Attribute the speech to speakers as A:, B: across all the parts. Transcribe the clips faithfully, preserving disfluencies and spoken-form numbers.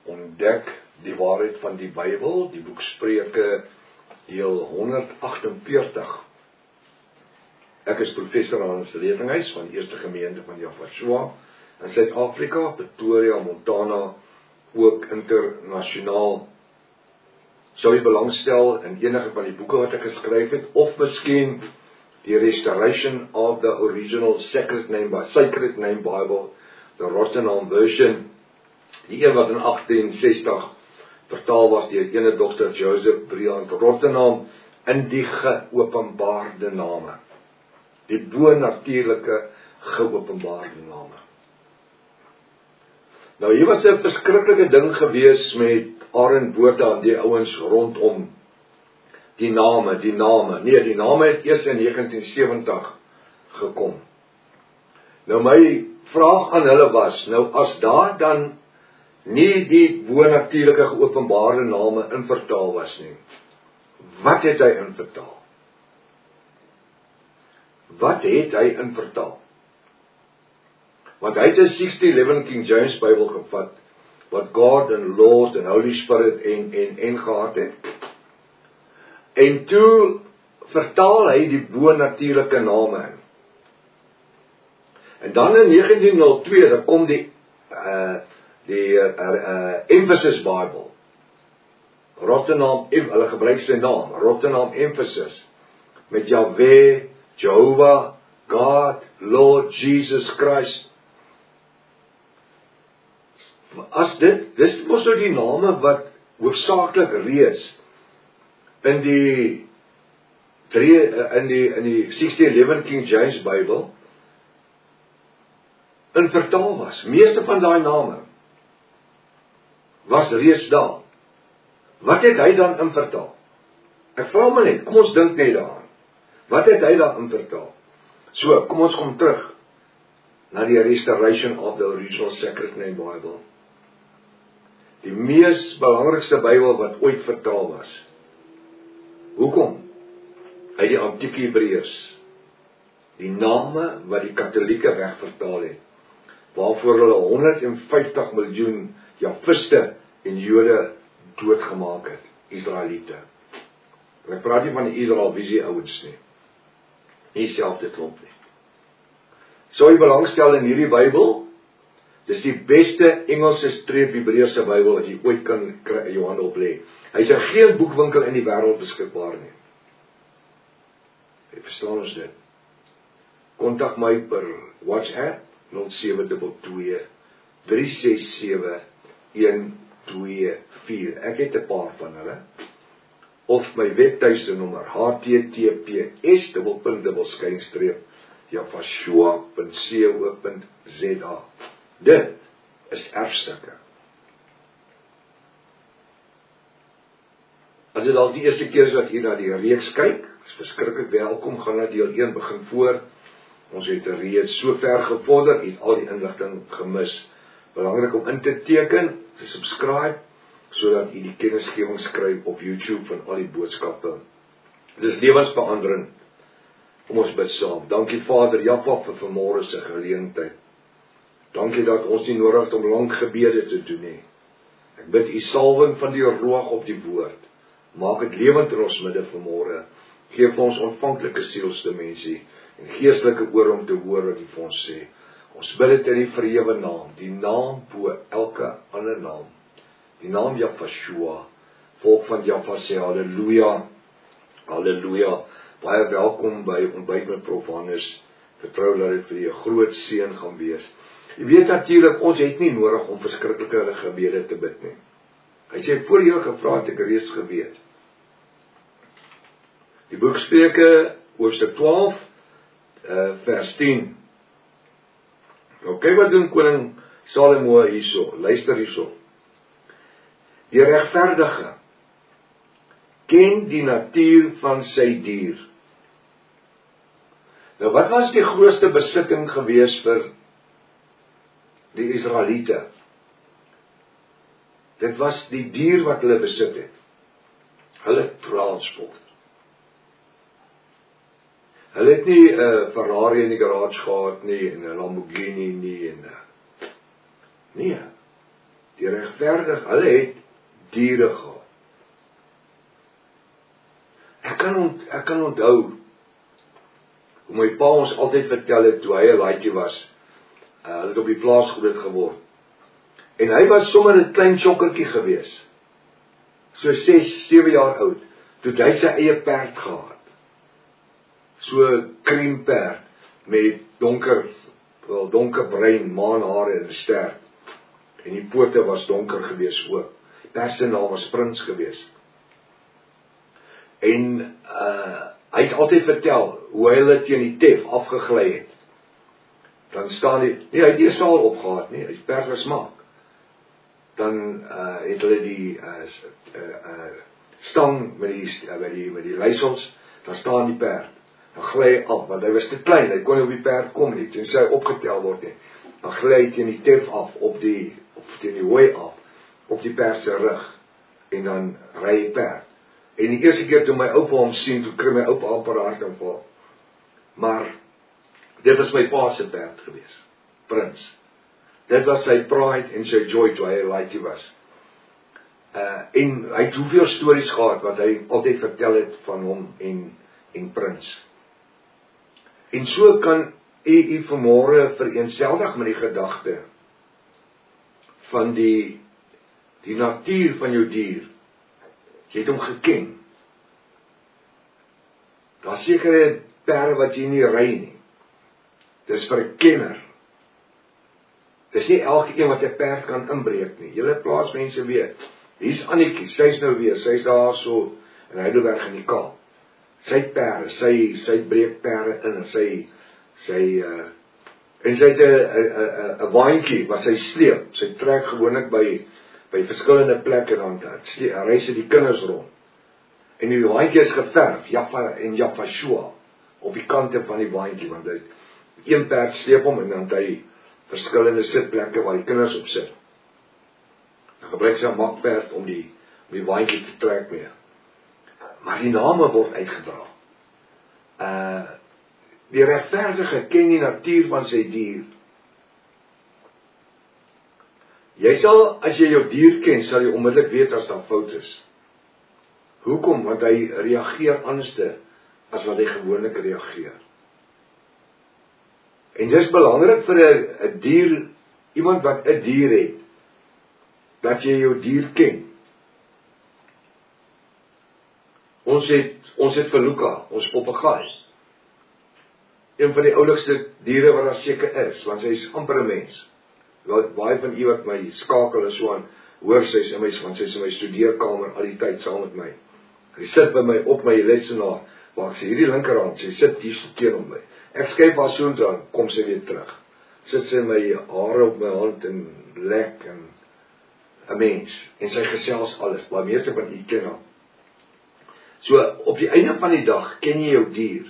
A: ontdek die waarheid van die Bybel, die boek Spreuke, deel honderdagtenveertig. Ek is professor Hans Levenhuis van die Eerste Gemeente van Jaffa in Suid-Afrika, Pretoria, Montana, ook internasionaal. Sou jy belangstel in enige van die boeke wat ek geskryf het, of miskien die Restoration of the Original Sacred Name, Sacred Name Bible, the Rotherham Version, die een wat in agtien sestig vertaal was deur ene dokter Joseph Briand Rotherham, in die geopenbaarde name. Die bo-natuurlike geopenbaarde name. Nou hier was 'n verskriklike ding gewees met Aaron Botha en die ouens rondom die name, die name. Nee, die name het eers in negentien sewentig gekom. Nou my vraag aan hulle was, nou as daar dan nie die bo-natuurlike geopenbaarde name in vertaal was nie, wat het hy in vertaal? Wat het hy in vertaal? Want hy het 'n sixty eleven King James Bybel gevat, wat God en Lord en Holy Spirit en, en, en gehad het. En toe vertaal hy die bo-natuurlike name in. En dan in negentien oh twee, dan kom die, uh, die uh, uh, Emphasis Bible. Rotherham, hulle gebruik sy naam, Rotherham Emphasis, met Yahweh, Jehovah, God, Lord, Jesus Christ. As dit, dis mos nou die name wat hoofsaaklik reeds in die drie, in die in die sixty eleven King James Bybel in vertaal was. Meeste van daai name was reeds daar. Wat het hy dan in vertaal? Ek vra my net, kom ons dink net daaraan. Wat het hy dan in vertaal? So, kom ons kom terug na die Restoration of the Original Sacred Name Bible. Die mees belangrikste Bybel wat ooit vertaal was. Hoekom? Uit die antieke Hebreërs. Die name wat die Katolieke wegvertaal het, waarvoor hulle honderd vyftig miljoen Jafiste en Jode doodgemaak het, Israeliete. En ek praat nie van die Israelvisie ouens nie. Nie self dit klomp nie. Sou jy belangstel in hierdie Bybel? Dis die beste Engelse streep Hebreëse Bybel wat jy ooit kan kry in jou hande oplê. Hy is in geen boekwinkel in die wêreld beskikbaar nie. Jy verstaan ons dit? Kontak my per WhatsApp nul sewe twee twee drie ses sewe een twee vier. Ek het 'n paar van hulle. Of my webtuiste nommer H T T P S dubbelpunt dubbelskynstreep jafashua punt co punt za. Dit is erfstukke. As dit al die eerste keer is wat hier na die reeks kyk, is verskriklik welkom, gaan na deel een begin voor. Ons het reeds so ver gevorder, het al die inligting gemis. Belangrik om in te teken, te subscribe, sodat jy die kennisgewing skryf op YouTube van al die boodskappe. Dit is lewensberanderend. Kom ons bid saam. Dankie Vader Jaffa vir vanmôre se geleentheid. Dankie dat ons nie nodig het om lank gebede te doen nie. Ek bid u salwing van die roog op die woord. Maak dit lewend in ons midde vanmôre. Geef ons ontvanklike sielsdimensie en geestelike oor om te hoor wat u vir ons sê. Ons bid dit in die verhewe naam, die naam bo elke ander naam. Die naam Jafashua, volk van Jaffa sê halleluja, halleluja. Baie welkom by Ontbyt met Prof Hannes. Vertrou dat dit vir u 'n groot seën gaan wees. Jy weet natuurlik, ons het nie nodig om verskriklike gebede te bid nie. Hy sê, voor jy gevra het, ek reeds geweet. Die boek Spreuke, hoofstuk twaalf, uh, vers tien. Nou, kyk wat doen koning Salomo hierso, luister hierso. Die regverdige ken die natuur van sy dier. Nou, wat was die grootste besitting gewees vir die Israeliete? Dit was die dier wat hulle besit het. Hulle transport. Hulle het nie 'n uh, Ferrari in die garage gehad nie, en 'n Lamborghini nie, en uh, nee. Die regverdig, hulle het diere gehad. Ek kan, ont, ek kan onthou, hoe my pa ons altyd vertel het, toe hy 'n laaitjie was, uh, hulle het op die plaas groot geword. En hy was sommer 'n klein sjokkertjie gewees, so ses, sewe jaar oud, toe hy sy eie perd gehad. So kriemperd, met donker, wel donker bruin, maanhare en 'n ster. En die pote was donker gewees ook. Die perd se naam was Prins gewees. En uh, hy het altyd vertel, hoe hy hulle teen die tef afgegly het. Dan staan die, nee, hy het die saal opgehaat, nee, die perd was maak. Dan uh, het hulle die uh, uh, uh, stang met die, uh, met die, met die leisels, dan staan die perd. Dan gly hy af, want hy was te klein, hy kon nie op die perd kom nie, en sy opgetel word nie. Dan gly hy teen die tef af, op die, of teen die hooi af, op die perd se rug, en dan ry die perd. En die eerste keer toe my oupa hom sien, toe kry my oupa amper hartaanval. Maar, dit was my pa se perd gewees, Prins. Dit was sy pride en sy joy, toe hy 'n laaitjie was. Uh, en hy het hoeveel stories gehad, wat hy altyd vertel het van hom en, en Prins. En so kan u u vanmôre vereenselwig met die gedagte van die, die natuur van jou dier. Jy het hom geken. Daar is sekere perde wat jy nie ry nie. Dis vir 'n kenner. Dis nie elke een wat 'n perd kan inbreek nie. Julle plaasmense weet, hier's Annetjie, sy's nou weer, sy's daar so in Heidelberg in die Kaap. Sy perde, sy sy breek perde in en sy sy uh, en sy het 'n 'n 'n waantjie wat sy sleep. Sy trek gewoonlik by by verskillende plekke dan dat ry sy die kinders rond. En die waantjie is geverf, Jaffa en Jaffa Shua, op die kante van die waantjie, want hy een perd sleep hom en dan het hy verskillende sitplekke waar die kinders op sit. Dan gebruik sy 'n makperd om die om die waantjie te trek mee. Maar die name word uitgedra. Uh die regverdige ken die natuur van sy dier. Jy sal, as jy jou dier ken, sal jy onmiddellik weet as daar fout is. Hoekom? Want hy reageer anderste as wat hy gewoonlik reageer. En dit is belangrik vir 'n 'n dier, iemand wat 'n dier het, dat jy jou dier ken. Ons het, ons het vir Luka, ons papegaai. Een van die oulikste diere wat daar seker is, want sy is amper 'n mens. Wel, baie van u wat my skakel en so aan, hoor sy's in my, want sy's in my studeerkamer al die tyd saam met my. Sy sit by my op my lesenaar, waar sy hierdie linkerhand, sy sit hier so teenoor my. Ek skuif haar so aan, kom sy weer terug. Sit sy my hare op my hand en lek en 'n mens. En sy gesels alles, maar meeste van u ken haar. So, op die einde van die dag, ken jy jou dier.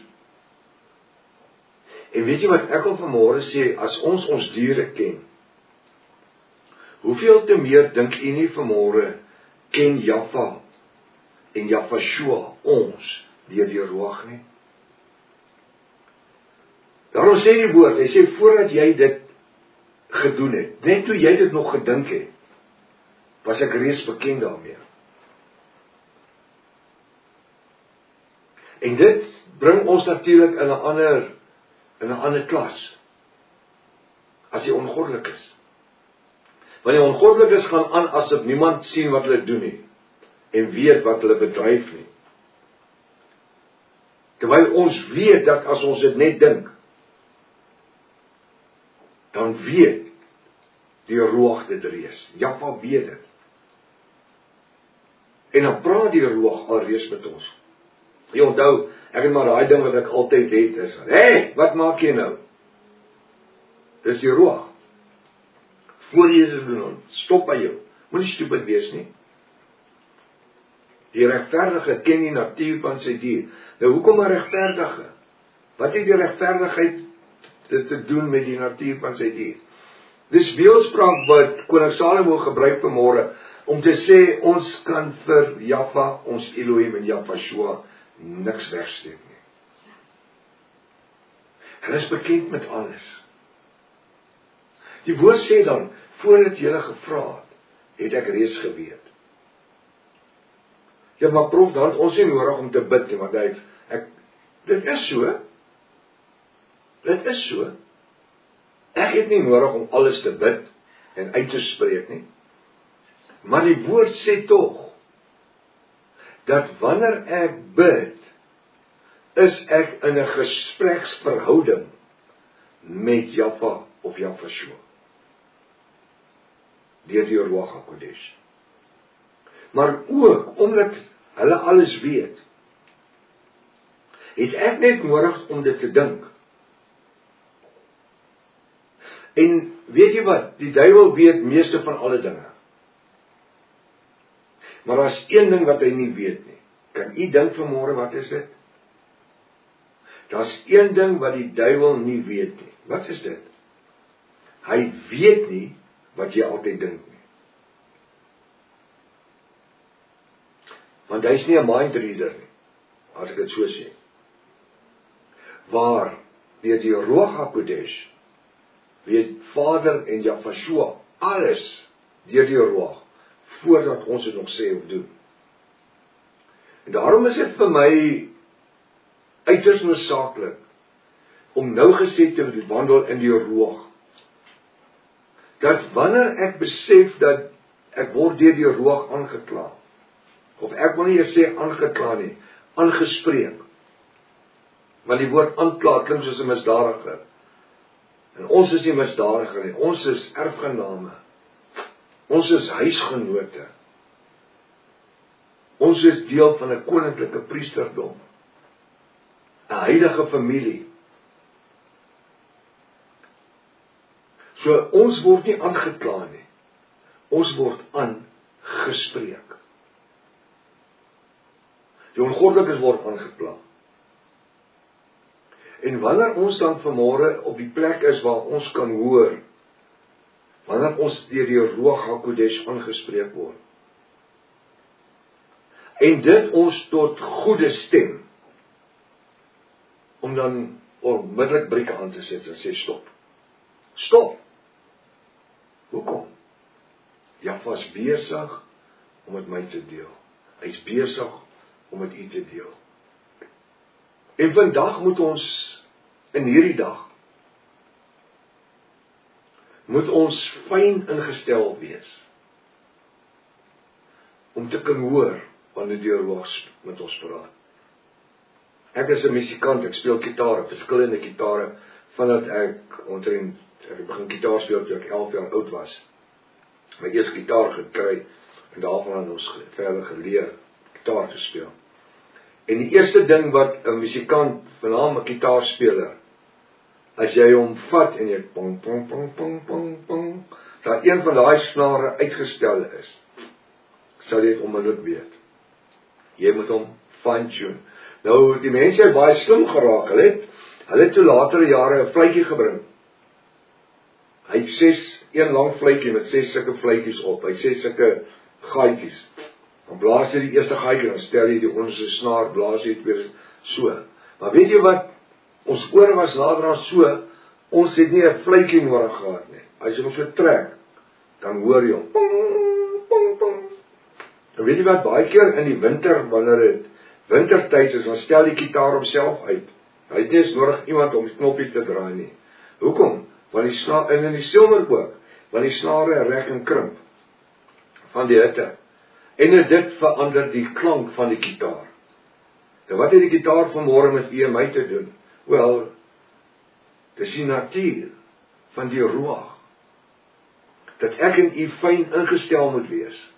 A: En weet jy wat ek al vanmôre sê, as ons ons diere ken, hoeveel te meer dink u nie vanmôre, ken Jaffa en Jaffa Shua ons, deur die Ruach nie? Daarom sê die woord, hy sê, voordat jy dit gedoen het, net toe jy dit nog gedink het, was ek reeds bekend daarmee. En dit bring ons natuurlik in 'n ander, in 'n ander klas, as jy ongoddelik is. Want die ongoddelikes gaan aan asof niemand sien wat hulle doen nie, en weet wat hulle bedryf nie. Terwyl ons weet dat as ons dit net dink, dan weet die Ruach dit reeds. Jaffa weet dit. En dan praat die Ruach alreeds met ons. Jy onthou, ek het maar daai ding wat ek altyd het is, hé, hey, wat maak jy nou? Dis die Ruach. Voor jy dit doen, stop by jou. Moenie stupid wees nie. Die regverdige ken die natuur van sy dier. Nou, hoekom 'n regverdige? Wat het die regverdigheid te, te doen met die natuur van sy dier? Dis beeldspraak wat koning Salomo gebruik vanmôre, om te sê, ons kan vir Jaffa, ons Elohim en Jaffa Shua, niks wegsteek nie. Hulle is bekend met alles. Die woord sê dan, voordat jy gevra het, het ek reeds geweet. Ja, maar prof, dan het ons nie nodig om te bid nie, want hy, ek, dit is so, dit is so, ek het nie nodig om alles te bid, en uit te spreek nie, maar die woord sê tog, dat wanneer ek bid, is ek in 'n gespreksverhouding met Jahwe of Jahweshua, deur die Ruach HaKodesh. Maar ook, omdat hulle alles weet, het ek net nodig om dit te dink. En weet jy wat, die duiwel weet meeste van alle dinge. Maar daar is een ding wat hy nie weet nie. Kan u dink vanmôre, wat is dit? Daar is een ding wat die duiwel nie weet nie. Wat is dit? Hy weet nie wat jy altyd dink nie. Want hy is nie 'n mind reader nie, as ek dit so sê. Waar, deur die Ruach HaKodesh, weet Vader en Jahweshua alles deur die Ruach, voordat ons dit nog sê of doen. En daarom is dit vir my uiters noodsaaklik om nou gesê te wandel in die Ruach. Dat wanneer ek besef dat ek word deur die Ruach aangekla, of ek wil nie eens sê aangekla nie, aangespreek. Want die woord aankla klink soos 'n misdadiger. En ons is nie misdadiger nie, ons is erfgename. Ons is huisgenote. Ons is deel van 'n koninklike priesterdom. 'n heilige familie. So ons word nie aangekla nie. Ons word aangespreek. Die ongoddelikes word aangekla. En wanneer ons dan vanmôre op die plek is waar ons kan hoor, wanneer ons deur die Ruach HaKodesh aangespreek word, en dit ons tot goeie stem, om dan onmiddellik brieke aan te sit en sê stop. Stop. Hoekom? Jahwe is besig om met my te deel. Hy is besig om met u te deel. En vandag moet ons, in hierdie dag, moet ons fyn ingestel wees, om te kan hoor, wanneer die Ruach met ons praat. Ek is 'n musikant, ek speel gitaar, verskillende gitare, vandat ek omtrent, ek begin gitaar speel toe ek elf jaar oud was. My eerste gitaar gekry, en daarvan het ons verder geleer, gitaar te speel. En die eerste ding wat 'n musikant, veral 'n gitaarspeler, as jy hom vat en jy pong, pong, pong, pong, pong, pong, dat een van daai snare uitgestel is, sal jy dit onmiddellik weet. Jy moet hom fine-tune. Nou, die mense het baie slim geraak, hulle het, hulle het toe latere jare 'n fluitjie gebring. Hy het ses, een lang fluitjie met ses sulke fluitjies op, hy het ses sulke gaatjies. Dan blaas jy die eerste gaatjie, dan stel jy die onderste snaar, blaas jy het weer so. Maar weet jy wat, ons ore was later aan so, ons het nie 'n fluitjie nodig gehad nie. As jy hom so trek, dan hoor jy hom, pong, pong, pong. En weet jy wat, baie keer in die winter, wanneer dit wintertyd is, dan stel die gitaar homself uit. Hy het nie eens nodig iemand om die knoppie te draai nie. Hoekom? Want die snaar, en in die silwer ook, want die snare rek en krimp van die hitte. En dit verander die klank van die gitaar. En wat het die gitaar vanmôre met u en my te doen? Wel, dis die natuur van die Ruach, dat ek en u fyn ingestel moet wees.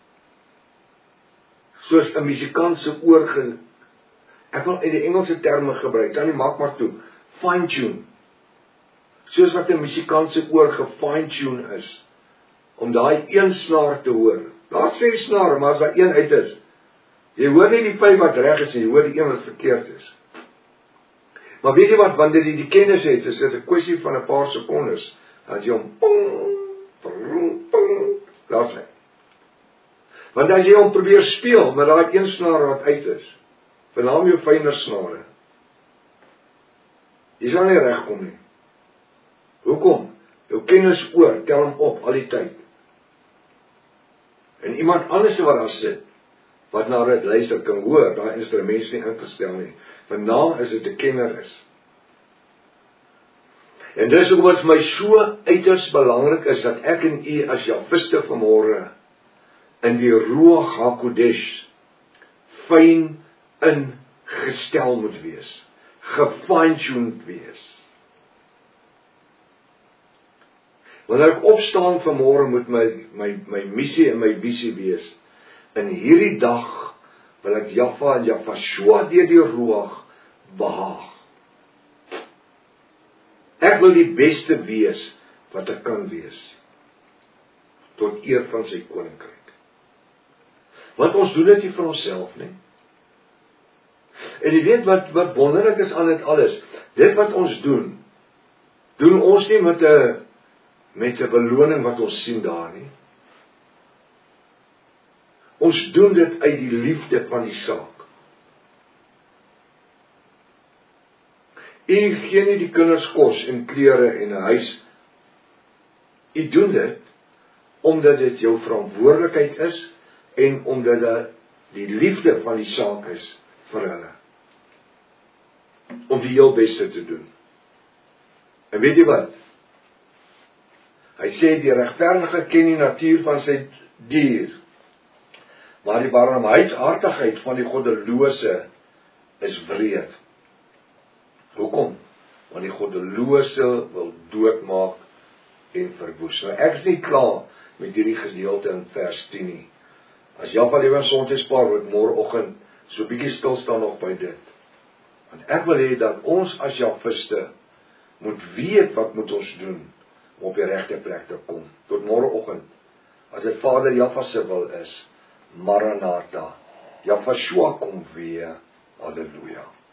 A: Soos 'n musikant se oor, ge, ek wil in die Engelse terme gebruik, dan nie maak maar toe, fine-tune. Soos wat 'n musikant se oor gefine-tune is, om daai een snaar te hoor. Daar sê snare, maar as daar een uit is, jy hoor nie die vyf wat reg is, jy hoor die een wat verkeerd is. Maar weet jy wat, wanneer jy die kennis het, is dit 'n kwessie van 'n paar sekondes, dat jy hom pong, pong, pong, laat sy. Want as jy hom probeer speel, met daai een snaar wat uit is, vernaam jou fyner snare, jy sal nie regkom nie. Hoekom? Jou kennis oor, tel hom op, al die tyd. En iemand anders wat daar sit, wat na dit luister, kan hoor, daai instrument is nie ingestel nie. Vandaag is dit 'n kenner is. En dis hoekom dit vir my so uiters belangrik is, dat ek en u as Javiste vanmôre, in die Ruach HaKodesh, fyn ingestel moet wees, gefine-tuned wees. Wanneer ek opstaan vanmôre moet my, my, my missie en my visie wees, in hierdie dag wil ek Jaffa en Jafashua deur die Ruach behaag. Ek wil die beste wees wat ek kan wees, tot eer van sy koninkryk. Want ons doen dit nie vir onsself nie. En jy weet wat, wat wonderlik is aan dit alles, dit wat ons doen, doen ons nie met 'n met 'n beloning wat ons sien daar nie. Ons doen dit uit die liefde van die saak. U gee nie die kinders kos en klere en 'n huis. U doen dit omdat dit jou verantwoordelikheid is en omdat dit die liefde van die saak is vir hulle. Om die heel beste te doen. En weet jy wat? Hy sê die regverdige ken die natuur van sy dier, maar die barmhartigheid van die goddelose is wreed. Hoekom? Want die goddelose wil doodmaak en verwoes. Nou ek is nie klaar met hierdie gedeelte in vers tien nie. As Jaffa Lewe Sondagspaar word môreoggend so 'n bietjie stil staan nog by dit. Want ek wil hê dat ons as Jafiste moet weet wat moet ons doen om op die regte plek te kom. Tot môreoggend, as dit Vader Jaffa se wil is, Maranatha, Jafashua kom weer. Halleluja.